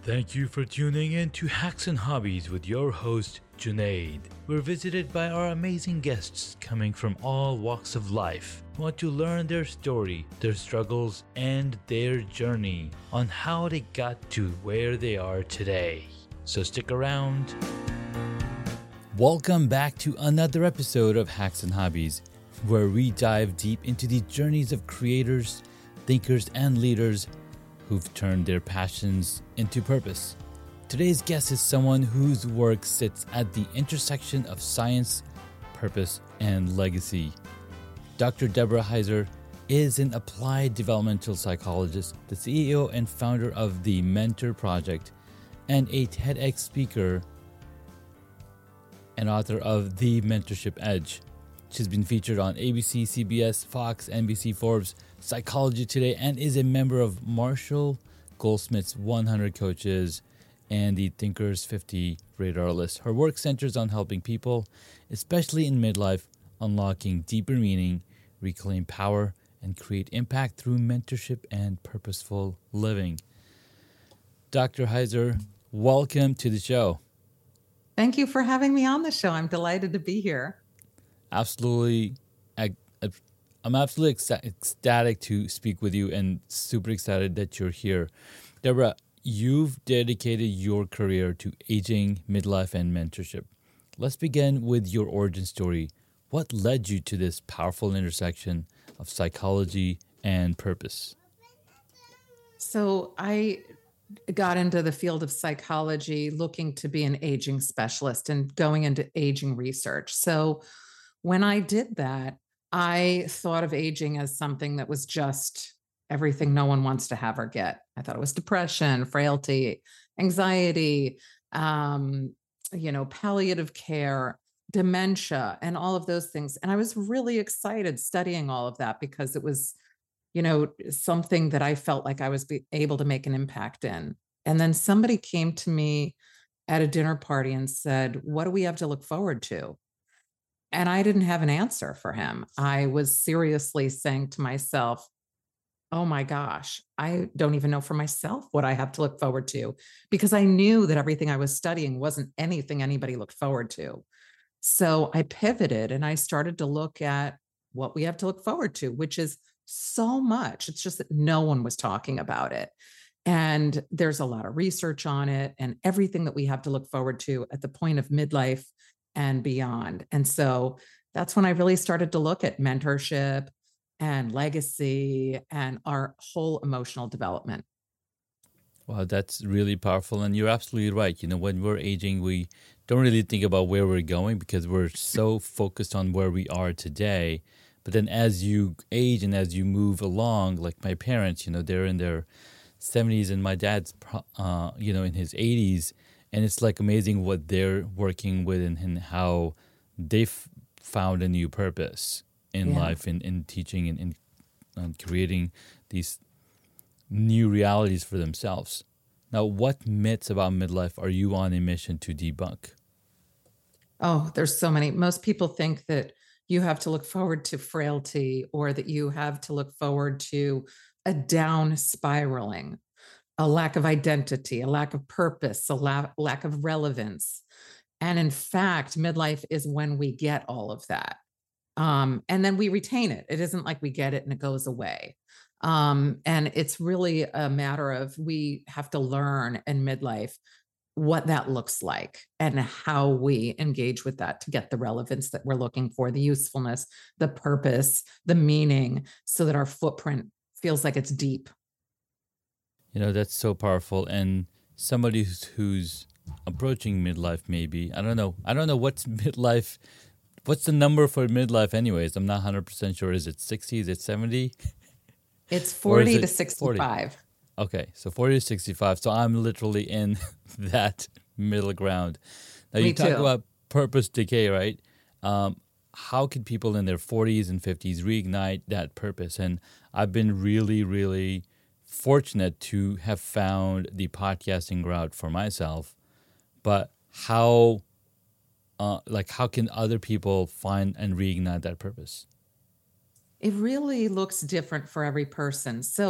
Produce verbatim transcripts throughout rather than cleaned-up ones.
Thank you for tuning in to Hacks and Hobbies with your host, Junaid. We're visited by our amazing guests coming from all walks of life who want to learn their story, their struggles, and their journey on how they got to where they are today. So stick around. Welcome back to another episode of Hacks and Hobbies, where we dive deep into the journeys of creators, thinkers, and leaders who've turned their passions into purpose. Today's guest is someone whose work sits at the intersection of science, purpose, and legacy. Doctor Deborah Heiser is an applied developmental psychologist, the C E O and founder of the Mentor Project, and a TEDx speaker and author of The Mentorship Edge. She's been featured on A B C, C B S, Fox, N B C, Forbes, Psychology Today, and is a member of Marshall Goldsmith's one hundred Coaches and the Thinkers fifty Radar List. Her work centers on helping people, especially in midlife, unlocking deeper meaning, reclaim power, and create impact through mentorship and purposeful living. Doctor Heiser, welcome to the show. Thank you for having me on the show. I'm delighted to be here. Absolutely. I'm absolutely ecstatic to speak with you and super excited that you're here. Deborah, you've dedicated your career to aging, midlife, and mentorship. Let's begin with your origin story. What led you to this powerful intersection of psychology and purpose? So I got into the field of psychology looking to be an aging specialist and going into aging research. So when I did that, I thought of aging as something that was just everything no one wants to have or get. I thought it was depression, frailty, anxiety, um, you know, palliative care, dementia, and all of those things. And I was really excited studying all of that because it was, you know, something that I felt like I was be able to make an impact in. And then somebody came to me at a dinner party and said, "What do we have to look forward to?" And I didn't have an answer for him. I was seriously saying to myself, oh my gosh, I don't even know for myself what I have to look forward to, because I knew that everything I was studying wasn't anything anybody looked forward to. So I pivoted and I started to look at what we have to look forward to, which is so much. It's just that no one was talking about it. And there's a lot of research on it and everything that we have to look forward to at the point of midlife and beyond. And so that's when I really started to look at mentorship and legacy and our whole emotional development. Wow, that's really powerful. And you're absolutely right. You know, when we're aging, we don't really think about where we're going because we're so focused on where we are today. But then as you age and as you move along, like my parents, you know, they're in their seventies and my dad's, uh, you know, in his eighties. And it's like amazing what they're working with and, and how they've found a new purpose in yeah. life, in, in teaching and in um, creating these new realities for themselves. Now, what myths about midlife are you on a mission to debunk? Oh, there's so many. Most people think that you have to look forward to frailty or that you have to look forward to a down spiraling, a lack of identity, a lack of purpose, a la- lack of relevance. And in fact, midlife is when we get all of that. Um, and then we retain it. It isn't like we get it and it goes away. Um, and it's really a matter of we have to learn in midlife what that looks like and how we engage with that to get the relevance that we're looking for, the usefulness, the purpose, the meaning, so that our footprint feels like it's deep. You know, that's so powerful. And somebody who's, who's approaching midlife, maybe, I don't know. I don't know what's midlife. What's the number for midlife anyways? I'm not one hundred percent sure. Is it sixty? Is it seventy? It's forty it to sixty-five. forty? Okay, so forty to sixty-five. So I'm literally in that middle ground. Now, Me you talk too. about purpose decay, right? Um, how can people in their forties and fifties reignite that purpose? And I've been really, really fortunate to have found the podcasting route for myself. But how, uh, like, how can other people find and reignite that purpose? It really looks different for every person. So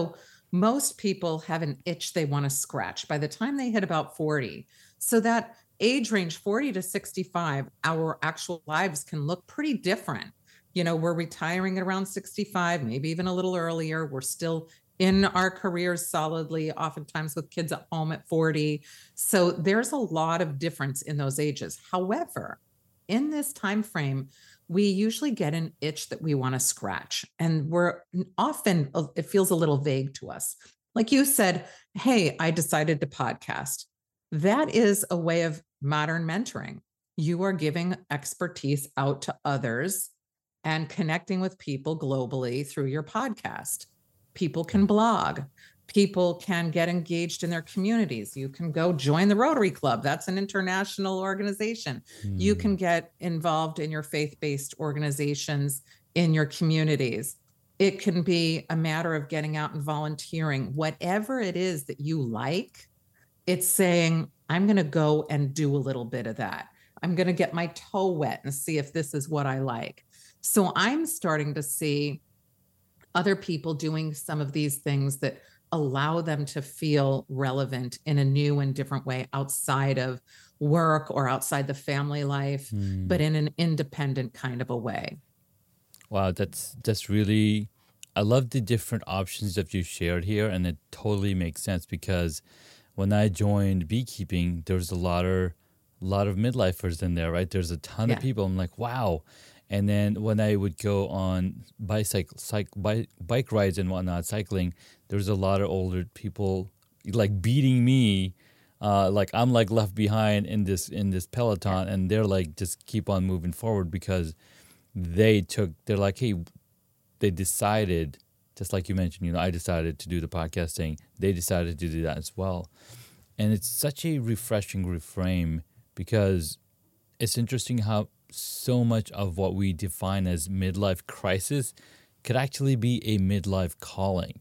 most people have an itch they want to scratch by the time they hit about forty. So that age range forty to sixty-five, our actual lives can look pretty different. You know, we're retiring at around sixty-five, maybe even a little earlier. We're still in our careers solidly, oftentimes with kids at home at forty. So there's a lot of difference in those ages. However, in this time frame, we usually get an itch that we want to scratch. And we're often, uh, it feels a little vague to us. Like you said, hey, I decided to podcast. That is a way of modern mentoring. You are giving expertise out to others and connecting with people globally through your podcast. People can blog. People can get engaged in their communities. You can go join the Rotary Club. That's an international organization. You Hmm. can get involved in your faith based organizations in your communities. It can be a matter of getting out and volunteering. Whatever it is that you like, it's saying, I'm going to go and do a little bit of that. I'm going to get my toe wet and see if this is what I like. So I'm starting to see other people doing some of these things that allow them to feel relevant in a new and different way outside of work or outside the family life, Hmm. but in an independent kind of a way. Wow, that's that's really. I love the different options that you shared here, and it totally makes sense because when I joined beekeeping, there's a lot of lot of midlifers in there, right? There's a ton of Yeah. people. I'm like, wow. And then when I would go on bicycle, cyc, bike, bike rides and whatnot, cycling, there's a lot of older people like beating me. Uh, like I'm like left behind in this in this Yeah. peloton, and they're like just keep on moving forward because they took. They're like, hey, they decided, just like you mentioned, you know, I decided to do the podcasting. They decided to do that as well. And it's such a refreshing reframe because it's interesting how so much of what we define as midlife crisis could actually be a midlife calling.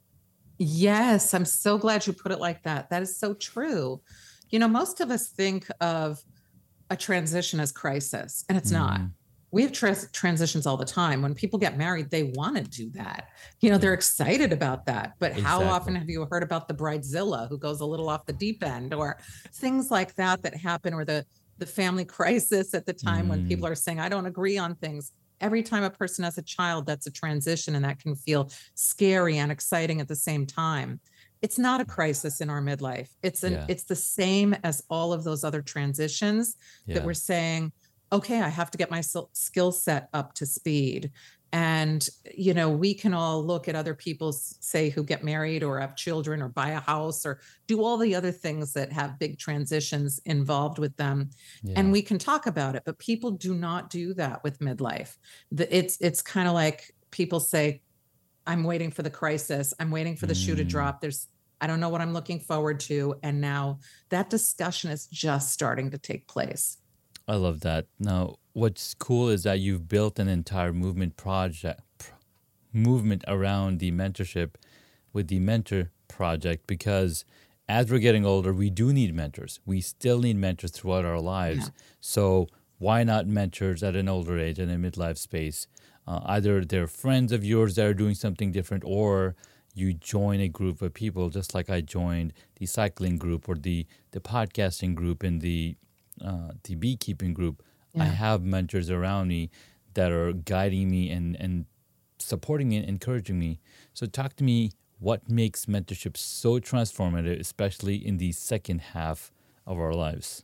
Yes, I'm so glad you put it like that. That is so true. You know, most of us think of a transition as crisis, and it's not. Mm, We have trans- transitions all the time. When people get married, they want to do that. You know, they're yeah, excited about that. But how often exactly. have you heard about the bridezilla who goes a little off the deep end, or things like that that happen, or the the family crisis at the time when Mm, people are saying, I don't agree on things. Every time a person has a child, that's a transition, and that can feel scary and exciting at the same time. It's not a crisis in our midlife. It's an yeah, it's the same as all of those other transitions that yeah. we're saying, okay, I have to get my skill set up to speed. And, you know, we can all look at other people, say, who get married or have children or buy a house or do all the other things that have big transitions involved with them. And Yeah. we can talk about it, but people do not do that with midlife. The, it's, it's kind of like people say, I'm waiting for the crisis. I'm waiting for the shoe to Mm, drop. There's, I don't know what I'm looking forward to. And now that discussion is just starting to take place. I love that. Now, what's cool is that you've built an entire movement project, pr- movement around the mentorship with the mentor project because as we're getting older, we do need mentors. We still need mentors throughout our Yeah. lives. So why not mentors at an older age in a midlife space? Uh, either they're friends of yours that are doing something different, or you join a group of people, just like I joined the cycling group or the the podcasting group and the uh, the beekeeping group. I Yeah. have mentors around me that are guiding me and and supporting and encouraging me. So talk to me what makes mentorship so transformative, especially in the second half of our lives.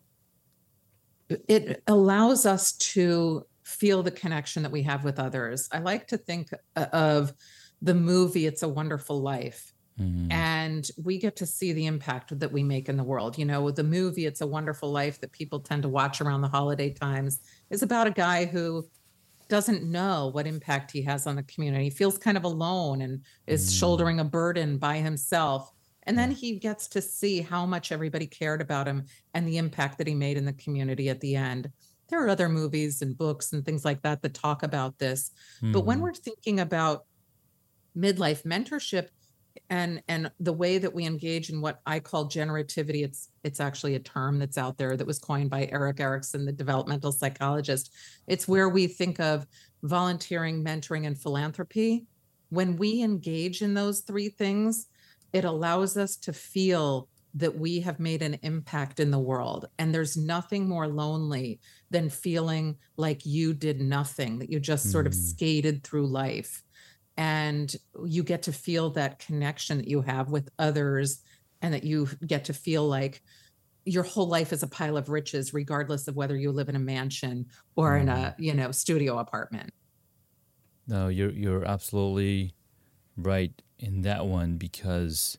It allows us to feel the connection that we have with others. I like to think uh, of the movie It's a Wonderful Life. Mm, And we get to see the impact that we make in the world. You know, with the movie It's a Wonderful Life that people tend to watch around the holiday times is about a guy who doesn't know what impact he has on the community. He feels kind of alone and is mm, shouldering a burden by himself. And then yeah, he gets to see how much everybody cared about him and the impact that he made in the community at the end. There are other movies and books and things like that that talk about this. But when mm, we're thinking about midlife mentorship and and the way that we engage in what I call generativity, it's it's actually a term that's out there that was coined by Eric Erickson, the developmental psychologist. It's where we think of volunteering, mentoring, and philanthropy. When we engage in those three things, it allows us to feel that we have made an impact in the world. And there's nothing more lonely than feeling like you did nothing, that you just sort of Mm, skated through life. And you get to feel that connection that you have with others, and that you get to feel like your whole life is a pile of riches, regardless of whether you live in a mansion or in mm. a, you know, studio apartment. No, you're you're absolutely right in that one because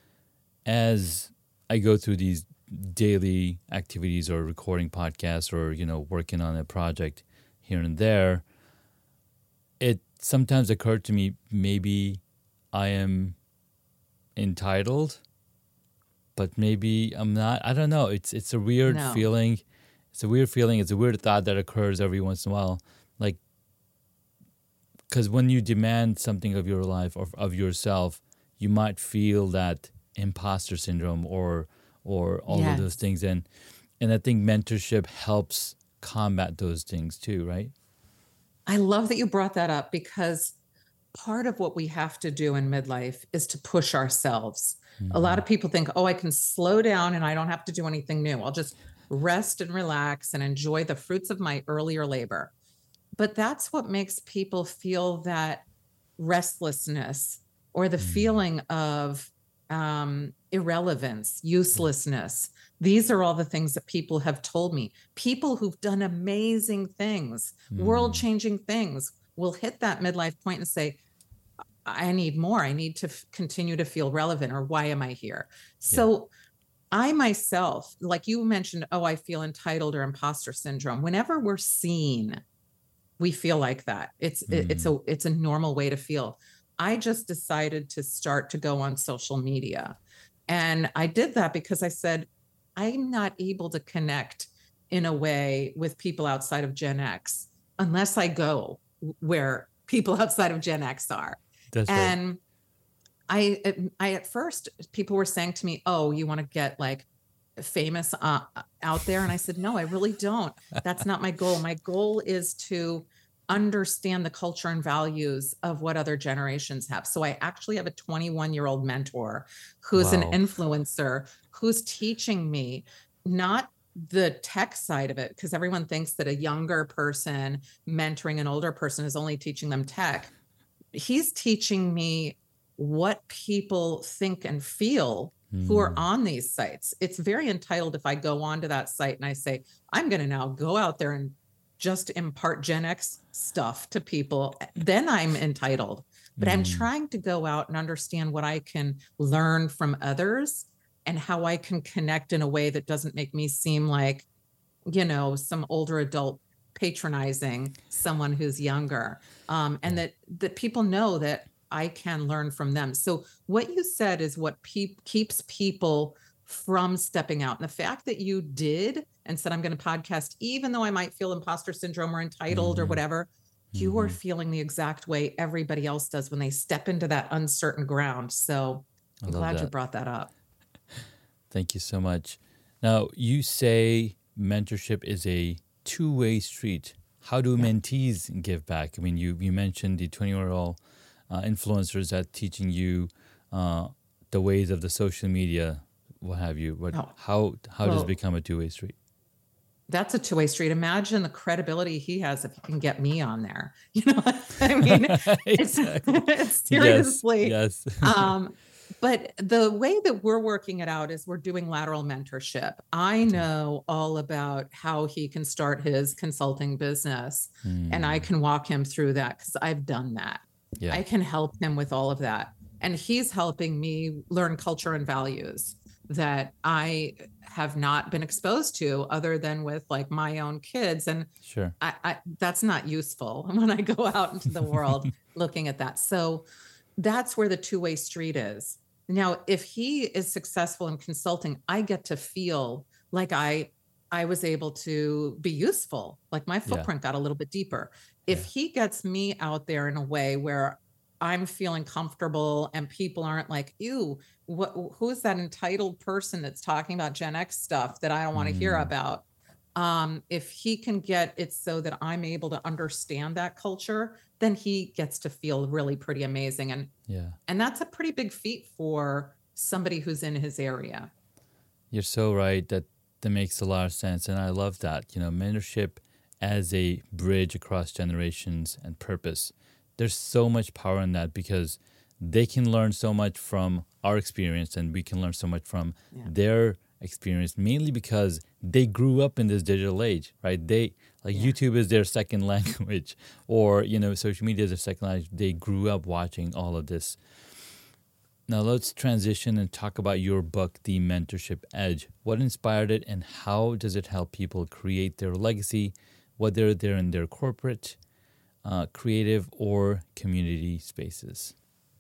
as I go through these daily activities or recording podcasts or you know working on a project here and there, it sometimes occurred to me maybe I am entitled, but maybe I'm not. I don't know. It's it's a weird No. feeling. It's a weird feeling. It's a weird thought that occurs every once in a while. Like because when you demand something of your life or of yourself, you might feel that imposter syndrome or or all of those Yes. things, and and I think mentorship helps combat those things too, right? I love that you brought that up, because part of what we have to do in midlife is to push ourselves. A lot Mm-hmm. of people think, oh, I can slow down and I don't have to do anything new. I'll just rest and relax and enjoy the fruits of my earlier labor. But that's what makes people feel that restlessness, or the feeling of um, irrelevance, uselessness. These are all the things that people have told me. People who've done amazing things, world Mm-hmm. changing things, will hit that midlife point and say, I need more. I need to f- continue to feel relevant, or why am I here? Yeah. So, I myself, like you mentioned, oh, I feel entitled or imposter syndrome. Whenever we're seen, we feel like that. It's it- it's Mm-hmm. a it's a normal way to feel. I just decided to start to go on social media. And I did that because I said, I'm not able to connect in a way with people outside of Gen X unless I go where people outside of Gen X are. That's right. And I I at first, people were saying to me, "Oh, you want to get like famous uh, out there?" And I said, "No, I really don't. That's not my goal. My goal is to understand the culture and values of what other generations have." So I actually have a twenty-one-year-old mentor who's an Wow. influencer, who's teaching me not the tech side of it, because everyone thinks that a younger person mentoring an older person is only teaching them tech. He's teaching me what people think and feel who are Mm. on these sites. It's very entitled if I go onto that site and I say, I'm going to now go out there and just impart Gen X stuff to people, then I'm entitled. But I'm Mm. trying to go out and understand what I can learn from others, and how I can connect in a way that doesn't make me seem like, you know, some older adult patronizing someone who's younger. Um, and Yeah. that that people know that I can learn from them. So what you said is what pe- keeps people from stepping out. And the fact that you did and said, I'm going to podcast, even though I might feel imposter syndrome or entitled or Mm-hmm. whatever, you are Mm-hmm. feeling the exact way everybody else does when they step into that uncertain ground. So I I'm love glad you that. brought that up. Thank you so much. Now, you say mentorship is a two-way street. How do Yeah. mentees give back? I mean, you, you mentioned the twenty-year-old uh, influencers that teaching you uh, the ways of the social media, what have you. What, Oh, how, how does it well, become a two-way street? that's a two-way street. Imagine the credibility he has if he can get me on there. You know what I mean? It's Exactly. it's Yes, seriously. yes. Um, but the way that we're working it out is we're doing lateral mentorship. I Okay. know all about how he can start his consulting business, and I Hmm. can walk him through that because I've done that. Yeah, I can help him with all of that. And he's helping me learn culture and values that I have not been exposed to other than with like my own kids. And sure. I, I that's not useful when I go out into the world looking at that. So that's where the two-way street is. Now, if he is successful in consulting, I get to feel like I I was able to be useful, like my Yeah, footprint got a little bit deeper. If yeah. he gets me out there in a way where I'm feeling comfortable and people aren't like, ew, what who's that entitled person that's talking about Gen X stuff that I don't want to hear Hmm. about? Um, if he can get it so that I'm able to understand that culture, then he gets to feel really pretty amazing. And Yeah. and that's a pretty big feat for somebody who's in his area. You're so right. That that makes a lot of sense, and I love that. You know, mentorship as a bridge across generations and purpose. There's so much power in that because they can learn so much from our experience, and we can learn so much from Yeah. their experience. Mainly because they grew up in this digital age, right? They like Yeah. YouTube is their second language, or you know, social media is their second language. They grew up watching all of this. Now let's transition and talk about your book, The Mentorship Edge. What inspired it and how does it help people create their legacy, whether they're in their corporate, uh, creative, or community spaces?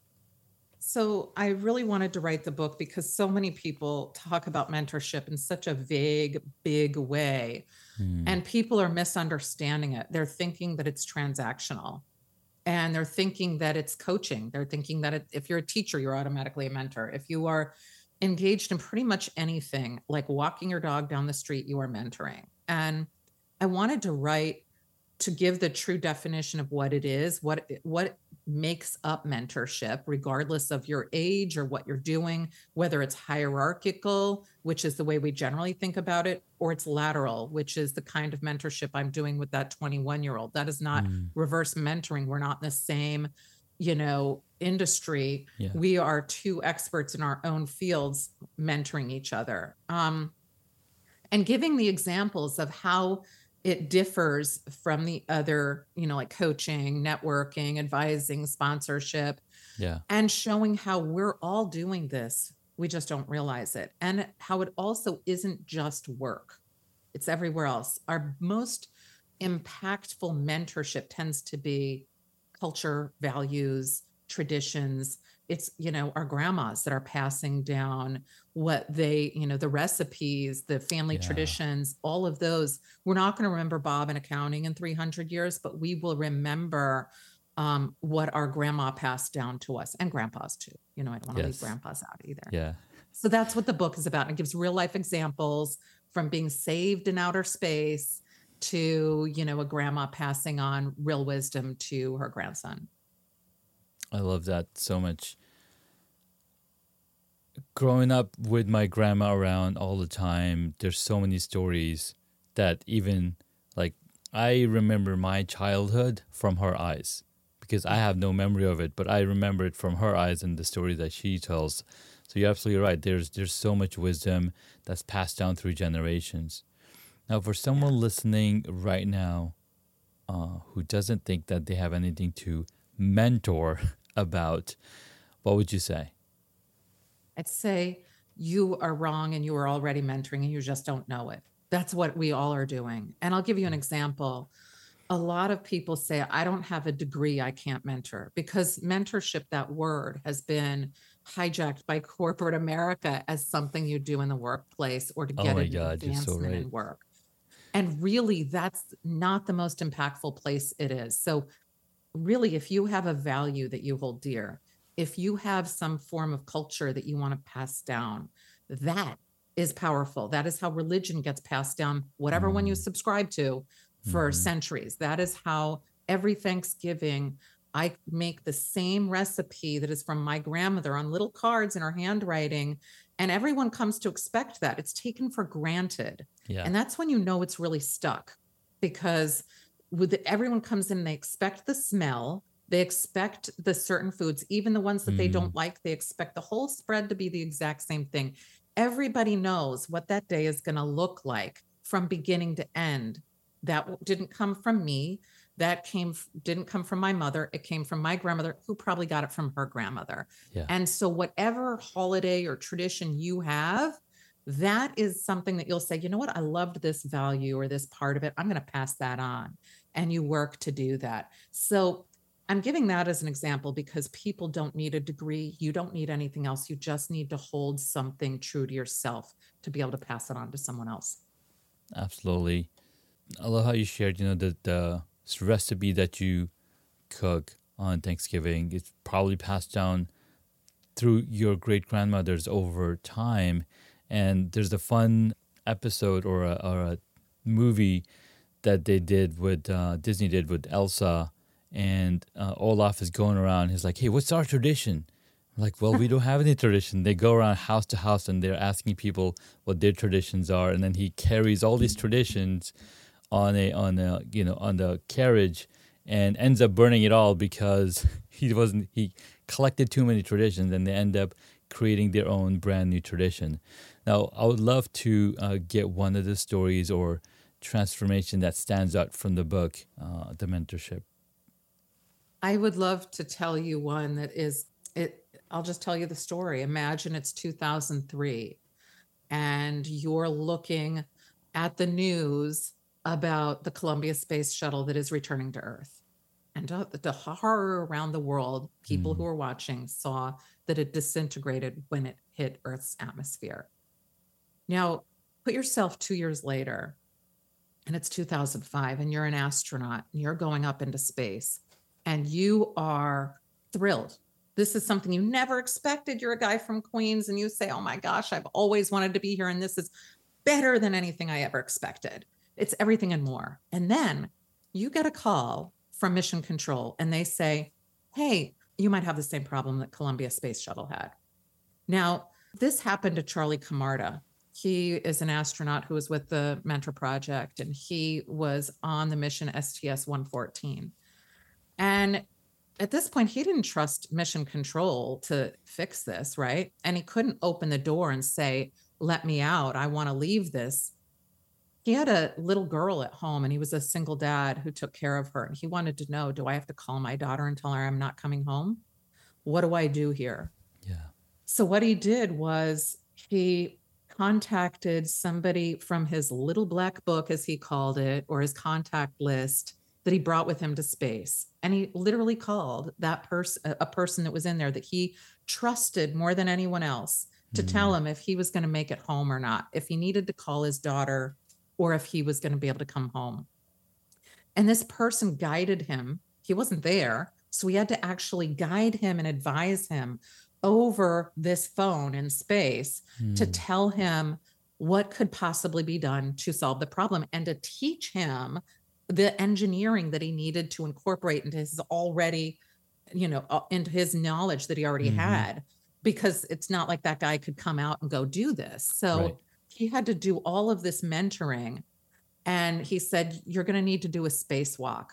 So I really wanted to write the book because so many people talk about mentorship in such a vague, big way, Hmm. and people are misunderstanding it. They're thinking that it's transactional. And they're thinking that it's coaching. They're thinking that it, if you're a teacher, you're automatically a mentor. If you are engaged in pretty much anything, like walking your dog down the street, you are mentoring. And I wanted to write to give the true definition of what it is, what what makes up mentorship, regardless of your age or what you're doing, whether it's hierarchical, which is the way we generally think about it, or it's lateral, which is the kind of mentorship I'm doing with that twenty-one year old. That is not Hmm. reverse mentoring. We're not in the same, you know, industry. Yeah. We are two experts in our own fields mentoring each other. Um, and giving the examples of how it differs from the other, you know, like coaching, networking, advising, sponsorship, Yeah. and showing how we're all doing this. We just don't realize it. And how it also isn't just work, it's everywhere else. Our most impactful mentorship tends to be culture, values, traditions. It's, you know, our grandmas that are passing down what they, you know, the recipes, the family Yeah. traditions, all of those. We're not going to remember Bob in accounting in three hundred years, but we will remember um, what our grandma passed down to us, and grandpas too. You know, I don't want to leave Yes. grandpas out either. Yeah. So that's what the book is about. And it gives real life examples from being saved in outer space to, you know, a grandma passing on real wisdom to her grandson. I love that so much. Growing up with my grandma around all the time, there's so many stories that even like I remember my childhood from her eyes because I Yeah. have no memory of it, but I remember it from her eyes and the story that she tells. So you're absolutely right. There's there's so much wisdom that's passed down through generations. Now, for Yeah. someone listening right now uh, who doesn't think that they have anything to mentor about, what would you say? I'd say you are wrong and you are already mentoring and you just don't know it. That's what we all are doing. And I'll give you an example. A lot of people say, I don't have a degree, I can't mentor, because mentorship, that word, has been hijacked by corporate America as something you do in the workplace or to Oh get my an God, you're so advancement right. in work. And really, that's not the most impactful place it is. So, really, if you have a value that you hold dear, if you have some form of culture that you want to pass down, that is powerful. That is how religion gets passed down, whatever one you Mm, subscribe to, for hmm. centuries. That is how every Thanksgiving I make the same recipe that is from my grandmother on little cards in her handwriting. And everyone comes to expect that. It's taken for granted. Yeah. And that's when you know it's really stuck, because with the, everyone comes in, they expect the smell, they expect the certain foods, even the ones that they Mm, don't like, they expect the whole spread to be the exact same thing. Everybody knows what that day is going to look like from beginning to end. That w- didn't come from me. That came f- didn't come from my mother. It came from my grandmother, who probably got it from her grandmother. yeah. And so whatever holiday or tradition you have, that is something that you'll say, you know what, I loved this value or this part of it. I'm going to pass that on. And you work to do that. So I'm giving that as an example because people don't need a degree. You don't need anything else. You just need to hold something true to yourself to be able to pass it on to someone else. Absolutely. I love how you shared, you know, the the s- recipe that you cook on Thanksgiving. It's probably passed down through your great grandmothers over time. And there's a fun episode or a, or a movie that they did with uh, Disney did with Elsa, and uh, Olaf is going around. He's like, "Hey, what's our tradition?" Like, well, we don't have any tradition. They go around house to house and they're asking people what their traditions are, and then he carries all these traditions on a on a you know on the carriage and ends up burning it all because he wasn't he collected too many traditions, and they end up creating their own brand new tradition. Now, I would love to uh, get one of the stories or transformation that stands out from the book, uh, The Mentorship. I would love to tell you one that is it. I'll just tell you the story. Imagine it's two thousand three and you're looking at the news about the Columbia Space Shuttle that is returning to Earth. And uh, the horror around the world, people Mm. who were watching saw that it disintegrated when it hit Earth's atmosphere. Now, put yourself two years later, and it's two thousand five, and you're an astronaut, and you're going up into space, and you are thrilled. This is something you never expected. You're a guy from Queens, and you say, oh my gosh, I've always wanted to be here, and this is better than anything I ever expected. It's everything and more. And then you get a call from Mission Control, and they say, hey, you might have the same problem that Columbia Space Shuttle had. Now, this happened to Charlie Camarda. He is an astronaut who was with the Mentor Project, and he was on the mission S T S one fourteen. And at this point, he didn't trust Mission Control to fix this, right? And he couldn't open the door and say, let me out. I want to leave this. He had a little girl at home, and he was a single dad who took care of her. And he wanted to know, do I have to call my daughter and tell her I'm not coming home? What do I do here? Yeah. So what he did was he contacted somebody from his little black book, as he called it, or his contact list that he brought with him to space. And he literally called that person, a person that was in there that he trusted more than anyone else, to Mm. tell him if he was going to make it home or not, if he needed to call his daughter, or if he was going to be able to come home. And this person guided him. He wasn't there, so we had to actually guide him and advise him over this phone in space Mm. to tell him what could possibly be done to solve the problem, and to teach him the engineering that he needed to incorporate into his already, you know, uh, into his knowledge that he already Mhm. had, because it's not like that guy could come out and go do this. So Right. he had to do all of this mentoring. And he said, you're going to need to do a spacewalk.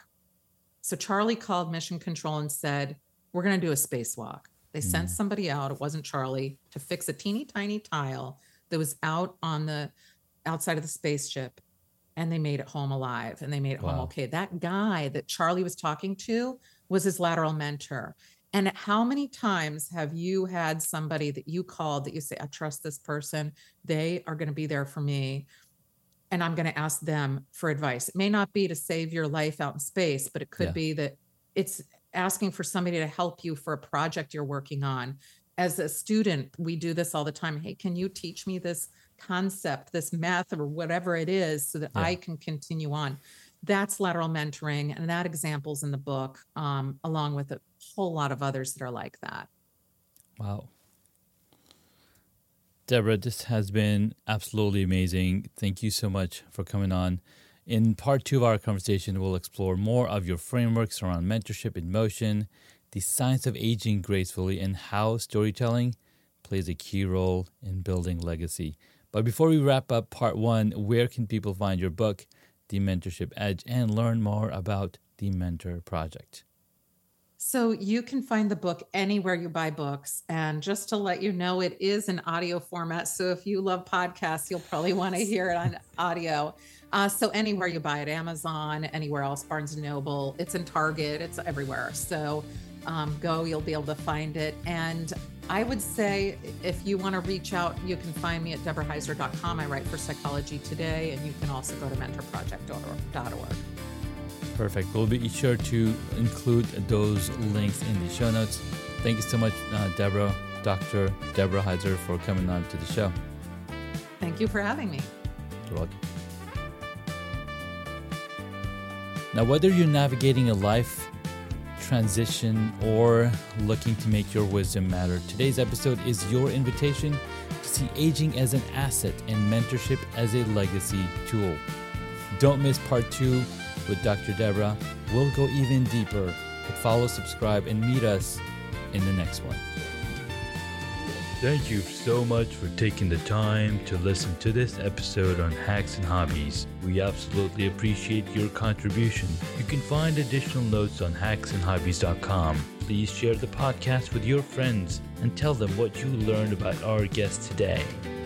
So Charlie called Mission Control and said, we're going to do a spacewalk. They sent Mm. somebody out, it wasn't Charlie, to fix a teeny tiny tile that was out on the outside of the spaceship. And they made it home alive, and they made it home Wow. okay. That guy that Charlie was talking to was his lateral mentor. And how many times have you had somebody that you called that you say, I trust this person, they are going to be there for me, and I'm going to ask them for advice? It may not be to save your life out in space, but it could Yeah. be that it's asking for somebody to help you for a project you're working on. As a student, we do this all the time. Hey, can you teach me this concept, this math, or whatever it is, so that Yeah. I can continue on? That's lateral mentoring, and that example's in the book, um, along with a whole lot of others that are like that. Wow. Deborah, this has been absolutely amazing. Thank you so much for coming on. In part two of our conversation, we'll explore more of your frameworks around mentorship in motion, the science of aging gracefully, and how storytelling plays a key role in building legacy. But before we wrap up part one, where can people find your book, The Mentorship Edge, and learn more about the Mentor Project? So you can find the book anywhere you buy books. And just to let you know, it is an audio format. So if you love podcasts, you'll probably want to hear it on audio. Uh, so anywhere you buy it, Amazon, anywhere else, Barnes and Noble, it's in Target, it's everywhere. So um, go, you'll be able to find it. And I would say if you want to reach out, you can find me at deborah heiser dot com. I write for Psychology Today, and you can also go to mentor project dot org. Perfect. We'll be sure to include those links in the show notes. Thank you so much, uh, Deborah, Doctor Deborah Heiser, for coming on to the show. Thank you for having me. You're welcome. Now, whether you're navigating a life transition or looking to make your wisdom matter, today's episode is your invitation to see aging as an asset and mentorship as a legacy tool. Don't miss part two with Doctor Deborah. We'll go even deeper. Hit follow, subscribe, and meet us in the next one. Thank you so much for taking the time to listen to this episode on Hacks and Hobbies. We absolutely appreciate your contribution. You can find additional notes on hacks and hobbies dot com. Please share the podcast with your friends and tell them what you learned about our guest today.